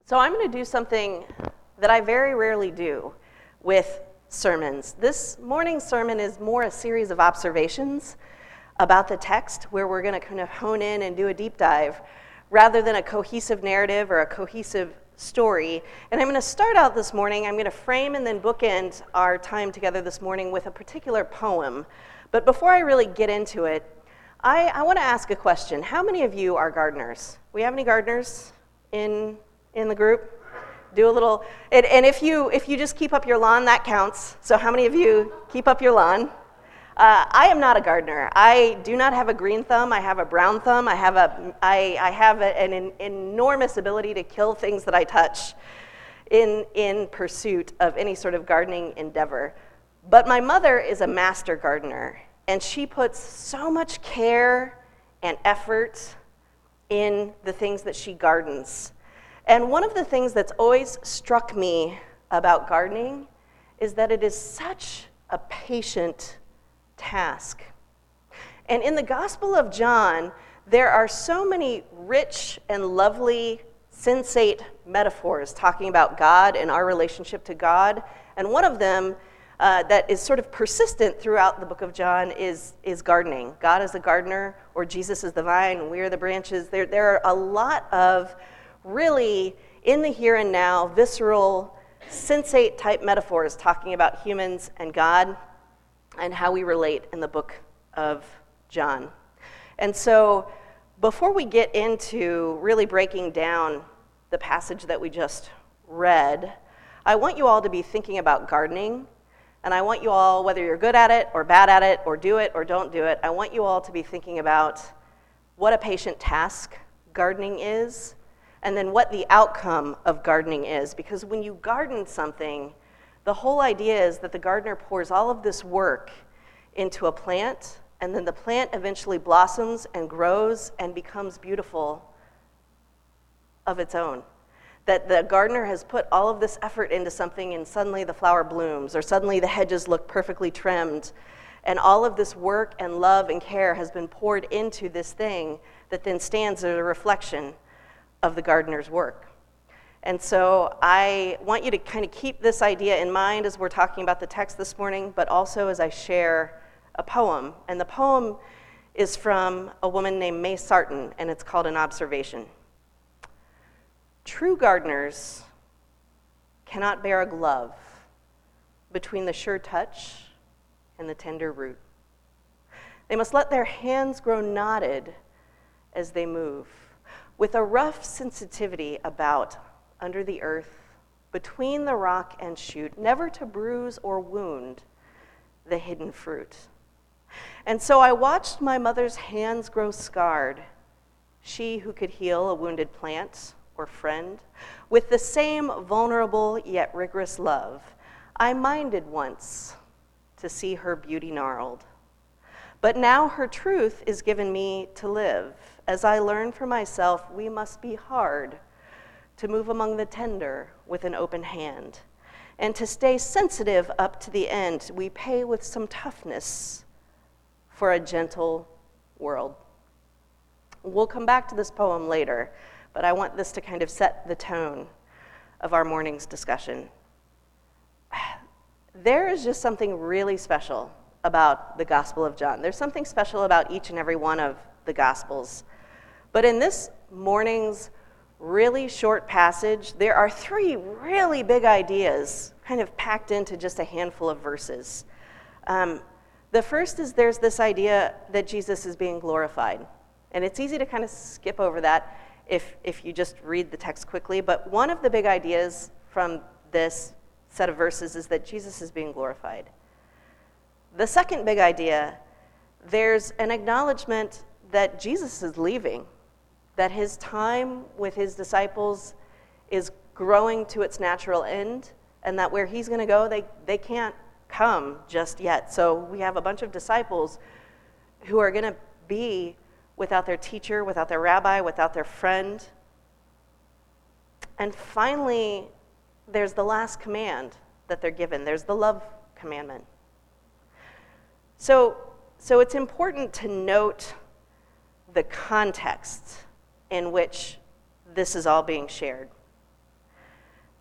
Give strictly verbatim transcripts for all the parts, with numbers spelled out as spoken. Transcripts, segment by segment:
So I'm going to do something that I very rarely do with sermons. This morning's sermon is more a series of observations about the text where we're going to kind of hone in and do a deep dive rather than a cohesive narrative or a cohesive story. And I'm going to start out this morning, I'm going to frame and then bookend our time together this morning with a particular poem. But before I really get into it, I, I want to ask a question. How many of you are gardeners? We have any gardeners in in the group? Do a little, and, and if you if you just keep up your lawn, that counts. So how many of you keep up your lawn? Uh, I am not a gardener. I do not have a green thumb. I have a brown thumb. I have a I, I have a, an, an enormous ability to kill things that I touch in in pursuit of any sort of gardening endeavor. But my mother is a master gardener, and she puts so much care and effort in the things that she gardens. And one of the things that's always struck me about gardening is that it is such a patient task. And in the Gospel of John, there are so many rich and lovely, sensate metaphors talking about God and our relationship to God. And one of them uh, that is sort of persistent throughout the book of John is, is gardening. God is the gardener, or Jesus is the vine, and we are the branches. There, there are a lot of really, in the here and now, visceral, sensate type metaphors talking about humans and God and how we relate in the book of John. And so before we get into really breaking down the passage that we just read, I want you all to be thinking about gardening, and I want you all, whether you're good at it or bad at it or do it or don't do it, I want you all to be thinking about what a patient task gardening is, and then what the outcome of gardening is. Because when you garden something, the whole idea is that the gardener pours all of this work into a plant, and then the plant eventually blossoms and grows and becomes beautiful of its own. That the gardener has put all of this effort into something, and suddenly the flower blooms, or suddenly the hedges look perfectly trimmed, and all of this work and love and care has been poured into this thing that then stands as a reflection of the gardener's work. And so I want you to kind of keep this idea in mind as we're talking about the text this morning, but also as I share a poem. And the poem is from a woman named May Sarton, and it's called An Observation. True gardeners cannot bear a glove between the sure touch and the tender root. They must let their hands grow knotted as they move, with a rough sensitivity about under the earth, between the rock and shoot, never to bruise or wound the hidden fruit. And so I watched my mother's hands grow scarred, she who could heal a wounded plant or friend, with the same vulnerable yet rigorous love. I minded once to see her beauty gnarled. But now her truth is given me to live. As I learn for myself, we must be hard to move among the tender with an open hand. And to stay sensitive up to the end, we pay with some toughness for a gentle world. We'll come back to this poem later, but I want this to kind of set the tone of our morning's discussion. There is just something really special about the Gospel of John. There's something special about each and every one of the Gospels. But in this morning's really short passage, there are three really big ideas kind of packed into just a handful of verses. Um, the first is there's this idea that Jesus is being glorified. And it's easy to kind of skip over that if, if you just read the text quickly. But one of the big ideas from this set of verses is that Jesus is being glorified. The second big idea, there's an acknowledgement that Jesus is leaving, that his time with his disciples is growing to its natural end, and that where he's going to go, they, they can't come just yet. So we have a bunch of disciples who are going to be without their teacher, without their rabbi, without their friend. And finally, there's the last command that they're given. There's the love commandment. So, so it's important to note the context in which this is all being shared.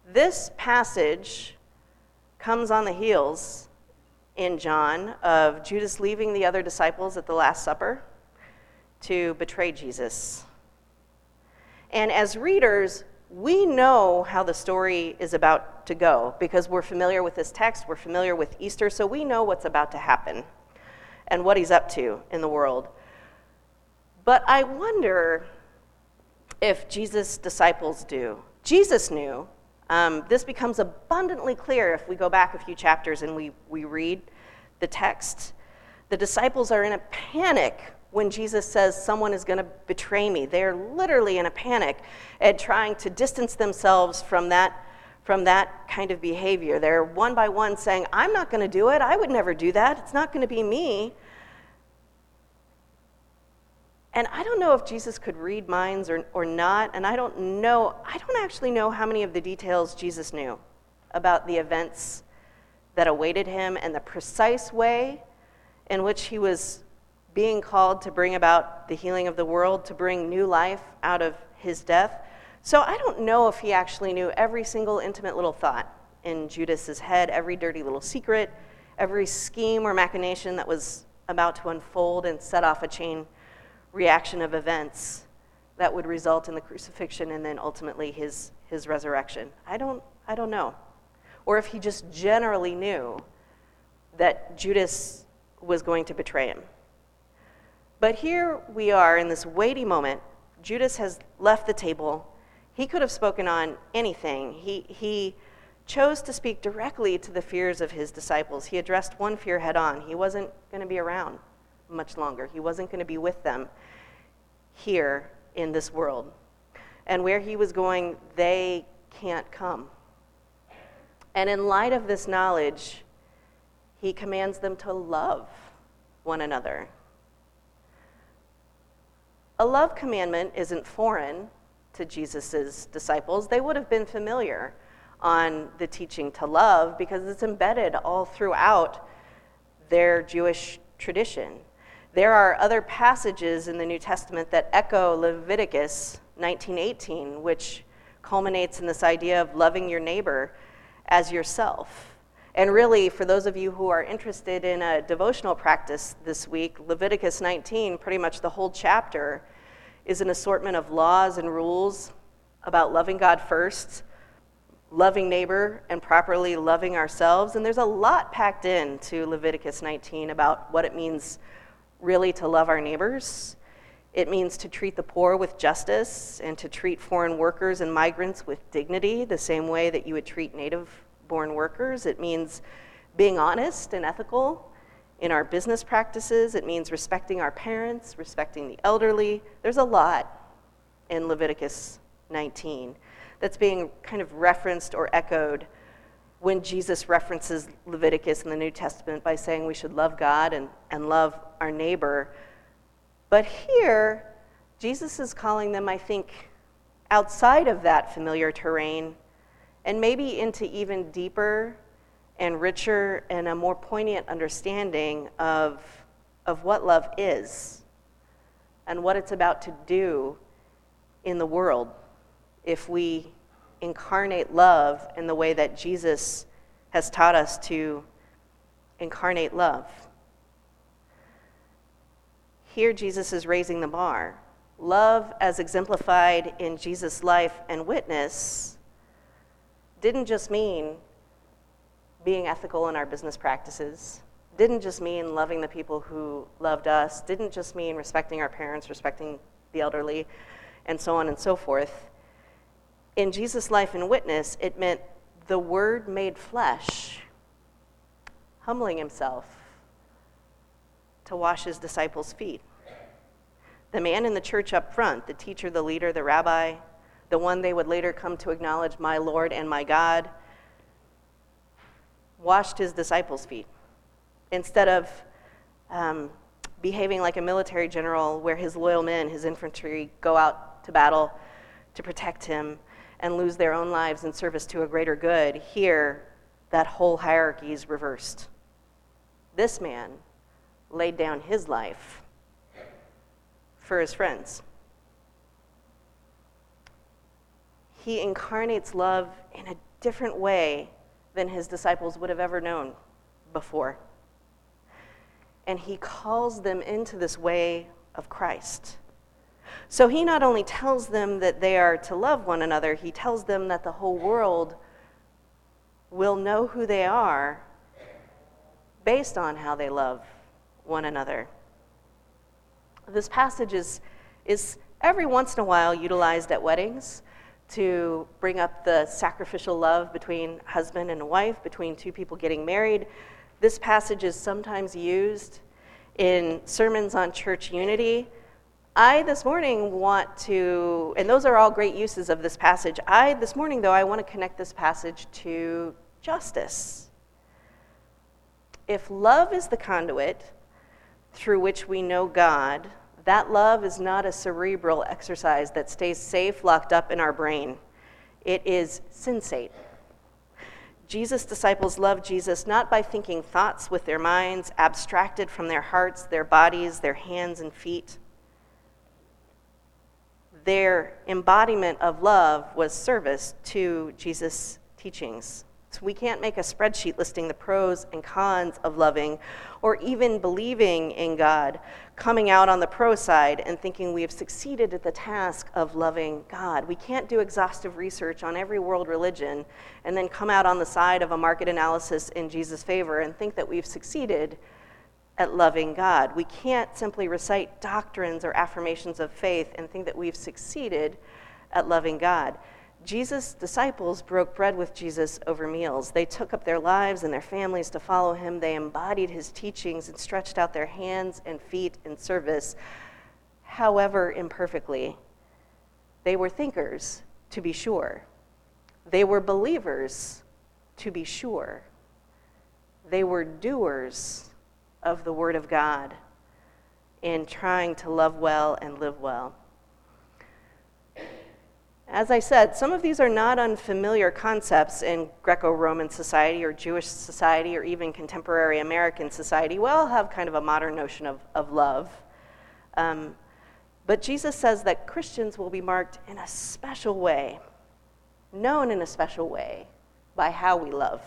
This passage comes on the heels in John of Judas leaving the other disciples at the Last Supper to betray Jesus. And as readers, we know how the story is about to go because we're familiar with this text, we're familiar with Easter, so we know what's about to happen and what he's up to in the world. But I wonder if Jesus' disciples do. Jesus knew. Um, this becomes abundantly clear if we go back a few chapters and we, we read the text. The disciples are in a panic when Jesus says someone is going to betray me. They're literally in a panic and trying to distance themselves from that, from that kind of behavior. They're one by one saying, I'm not going to do it. I would never do that. It's not going to be me. And I don't know if Jesus could read minds or, or not, and I don't know, I don't actually know how many of the details Jesus knew about the events that awaited him and the precise way in which he was being called to bring about the healing of the world, to bring new life out of his death. So I don't know if he actually knew every single intimate little thought in Judas's head, every dirty little secret, every scheme or machination that was about to unfold and set off a chain reaction of events that would result in the crucifixion and then ultimately his, his resurrection. I don't, I don't know. Or if he just generally knew that Judas was going to betray him. But here we are in this weighty moment. Judas has left the table. He could have spoken on anything. He, he chose to speak directly to the fears of his disciples. He addressed one fear head on. He wasn't going to be around much longer. He wasn't going to be with them here in this world. And where he was going, they can't come. And in light of this knowledge, he commands them to love one another. A love commandment isn't foreign to Jesus' disciples. They would have been familiar on the teaching to love because it's embedded all throughout their Jewish tradition. There are other passages in the New Testament that echo Leviticus nineteen eighteen, which culminates in this idea of loving your neighbor as yourself. And really, for those of you who are interested in a devotional practice this week, Leviticus nineteen, pretty much the whole chapter, is an assortment of laws and rules about loving God first, loving neighbor, and properly loving ourselves. And there's a lot packed into Leviticus nineteen about what it means really to love our neighbors. It means to treat the poor with justice and to treat foreign workers and migrants with dignity, the same way that you would treat native-born workers. It means being honest and ethical in our business practices. It means respecting our parents, respecting the elderly. There's a lot in Leviticus nineteen that's being kind of referenced or echoed when Jesus references Leviticus in the New Testament by saying we should love God and, and love our neighbor. But here, Jesus is calling them, I think, outside of that familiar terrain and maybe into even deeper and richer and a more poignant understanding of, of what love is and what it's about to do in the world if we incarnate love in the way that Jesus has taught us to incarnate love. Here, Jesus is raising the bar. Love, as exemplified in Jesus' life and witness, didn't just mean being ethical in our business practices, didn't just mean loving the people who loved us, didn't just mean respecting our parents, respecting the elderly, and so on and so forth. In Jesus' life and witness, it meant the Word made flesh, humbling himself to wash his disciples' feet. The man in the church up front, the teacher, the leader, the rabbi, the one they would later come to acknowledge, my Lord and my God, washed his disciples' feet. Instead of um, behaving like a military general where his loyal men, his infantry, go out to battle to protect him and lose their own lives in service to a greater good, here, that whole hierarchy is reversed. This man laid down his life for his friends. He incarnates love in a different way than his disciples would have ever known before. And he calls them into this way of Christ. So he not only tells them that they are to love one another, he tells them that the whole world will know who they are based on how they love one another. This passage is, is every once in a while utilized at weddings to bring up the sacrificial love between husband and wife, between two people getting married. This passage is sometimes used in sermons on church unity. I, this morning, want to, and those are all great uses of this passage. I, this morning, though, I want to connect this passage to justice. If love is the conduit through which we know God, that love is not a cerebral exercise that stays safe, locked up in our brain. It is sensate. Jesus' disciples love Jesus not by thinking thoughts with their minds, abstracted from their hearts, their bodies, their hands and feet. Their embodiment of love was service to Jesus' teachings. So we can't make a spreadsheet listing the pros and cons of loving or even believing in God, coming out on the pro side and thinking we have succeeded at the task of loving God. We can't do exhaustive research on every world religion and then come out on the side of a market analysis in Jesus' favor and think that we've succeeded at loving God. We can't simply recite doctrines or affirmations of faith and think that we've succeeded at loving God. Jesus' disciples broke bread with Jesus over meals. They took up their lives and their families to follow him. They embodied his teachings and stretched out their hands and feet in service, however imperfectly. They were thinkers, to be sure. They were believers, to be sure. They were doers of the Word of God in trying to love well and live well. As I said, some of these are not unfamiliar concepts in Greco-Roman society or Jewish society or even contemporary American society. We all have kind of a modern notion of, of love. Um, but Jesus says that Christians will be marked in a special way, known in a special way, by how we love.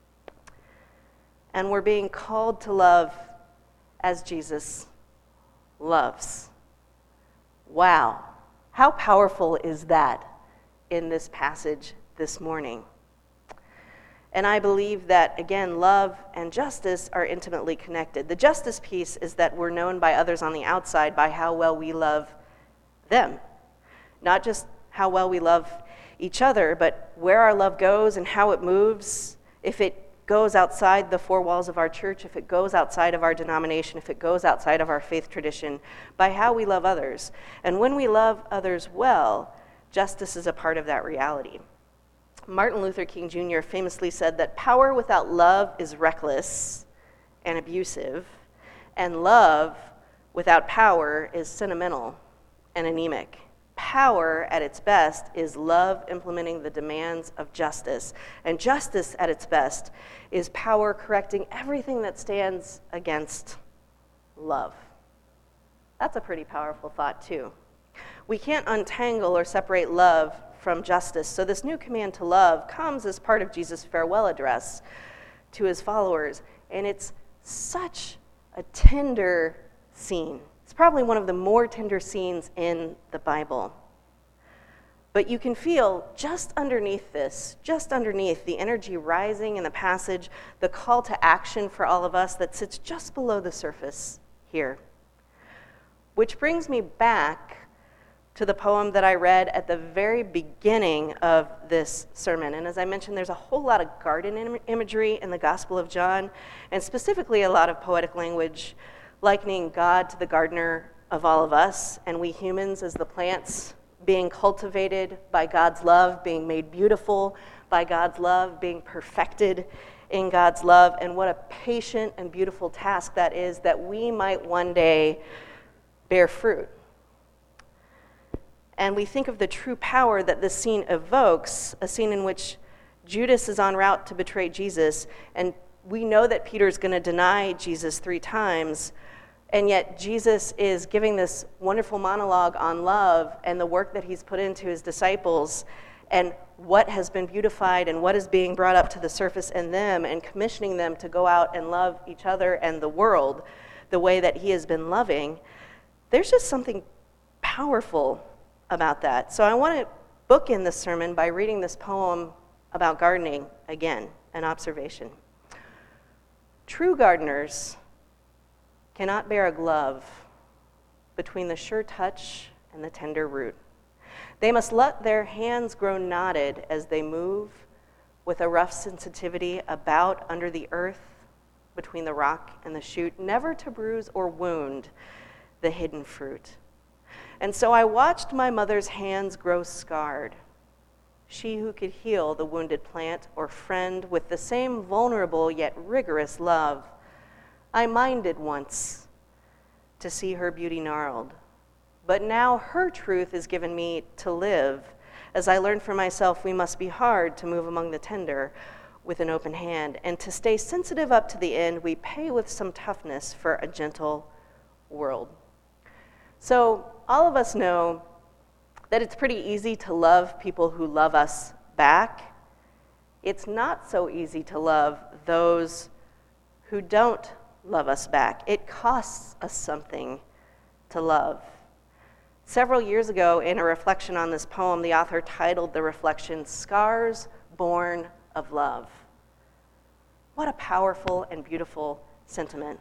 And we're being called to love as Jesus loves. Wow, how powerful is that in this passage this morning? And I believe that, again, love and justice are intimately connected. The justice piece is that we're known by others on the outside by how well we love them. Not just how well we love each other, but where our love goes and how it moves. If it goes outside the four walls of our church, if it goes outside of our denomination, if it goes outside of our faith tradition, by how we love others. And when we love others well, justice is a part of that reality. Martin Luther King Junior famously said that power without love is reckless and abusive, and love without power is sentimental and anemic. Power at its best is love implementing the demands of justice, and justice at its best is power correcting everything that stands against love. That's a pretty powerful thought, too. We can't untangle or separate love from justice, so this new command to love comes as part of Jesus' farewell address to his followers, and it's such a tender scene. It's probably one of the more tender scenes in the Bible. But you can feel just underneath this, just underneath the energy rising in the passage, the call to action for all of us that sits just below the surface here. Which brings me back to the poem that I read at the very beginning of this sermon. And as I mentioned, there's a whole lot of garden im- imagery in the Gospel of John, and specifically a lot of poetic language likening God to the gardener of all of us, and we humans as the plants being cultivated by God's love, being made beautiful by God's love, being perfected in God's love, and what a patient and beautiful task that is, that we might one day bear fruit. And we think of the true power that this scene evokes, a scene in which Judas is en route to betray Jesus, and we know that Peter's going to deny Jesus three times, and yet Jesus is giving this wonderful monologue on love and the work that he's put into his disciples. And what has been beautified and what is being brought up to the surface in them and commissioning them to go out and love each other and the world the way that he has been loving, there's just something powerful about that. So I want to bookend this sermon by reading this poem about gardening again, an observation. True gardeners cannot bear a glove between the sure touch and the tender root. They must let their hands grow knotted as they move with a rough sensitivity about under the earth between the rock and the shoot, never to bruise or wound the hidden fruit. And so I watched my mother's hands grow scarred, she who could heal the wounded plant or friend with the same vulnerable yet rigorous love. I minded once to see her beauty gnarled, but now her truth is given me to live. As I learned for myself, we must be hard to move among the tender with an open hand, and to stay sensitive up to the end, we pay with some toughness for a gentle world. So all of us know that it's pretty easy to love people who love us back. It's not so easy to love those who don't love us back. It costs us something to love. Several years ago, in a reflection on this poem, the author titled the reflection, "Scars Born of Love." What a powerful and beautiful sentiment.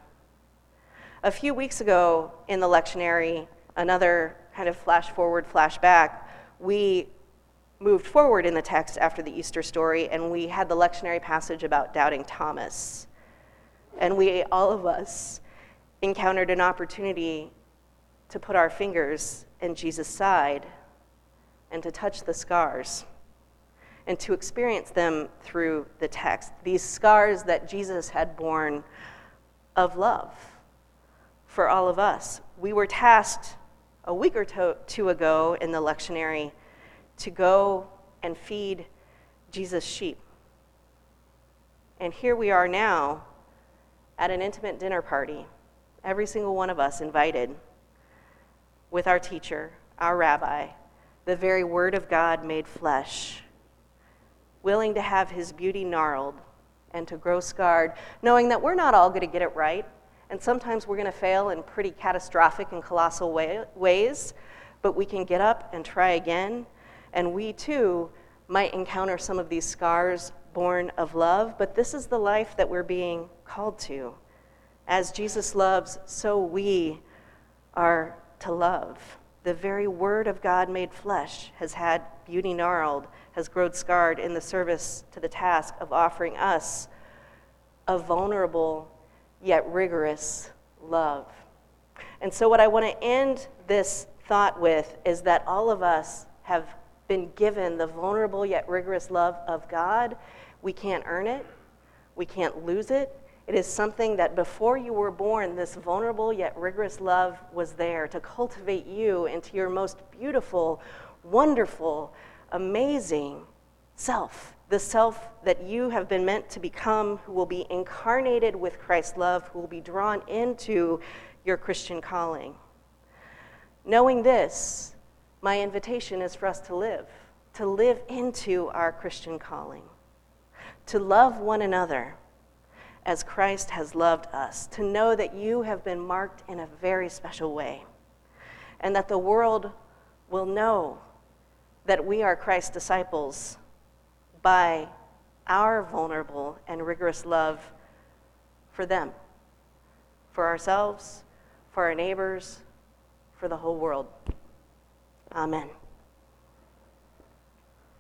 A few weeks ago in the lectionary, another kind of flash forward, flash back, we moved forward in the text after the Easter story, and we had the lectionary passage about doubting Thomas. And we, all of us, encountered an opportunity to put our fingers in Jesus' side and to touch the scars and to experience them through the text, these scars that Jesus had borne of love for all of us. We were tasked a week or two ago in the lectionary to go and feed Jesus' sheep. And here we are now at an intimate dinner party, every single one of us invited, with our teacher, our rabbi, the very Word of God made flesh, willing to have his beauty gnarled and to grow scarred, knowing that we're not all going to get it right, and sometimes we're going to fail in pretty catastrophic and colossal way, ways, but we can get up and try again, and we too might encounter some of these scars born of love, but this is the life that we're being called to. As Jesus loves, so we are to love. The very Word of God made flesh has had beauty gnarled, has grown scarred in the service to the task of offering us a vulnerable yet rigorous love. And so what I want to end this thought with is that all of us have been given the vulnerable yet rigorous love of God. We can't earn it. We can't lose it. It is something that before you were born, this vulnerable yet rigorous love was there to cultivate you into your most beautiful, wonderful, amazing self, the self that you have been meant to become, who will be incarnated with Christ's love, who will be drawn into your Christian calling. Knowing this, my invitation is for us to live, to live into our Christian calling, to love one another as Christ has loved us, to know that you have been marked in a very special way, and that the world will know that we are Christ's disciples by our vulnerable and rigorous love for them, for ourselves, for our neighbors, for the whole world. Amen.